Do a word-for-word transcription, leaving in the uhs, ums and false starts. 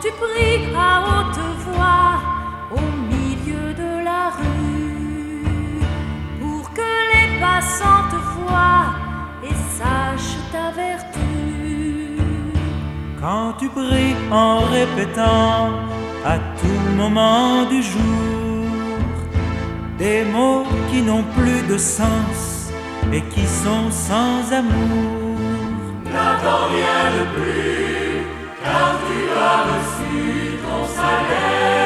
tu pries à haute voix au milieu de la rue, pour que les passants te voient et sachent ta vertu. Quand tu pries en répétant à tout moment du jour des mots qui n'ont plus de sens et qui sont sans amour, n'attends rien de plus, car tu as reçu ton salaire.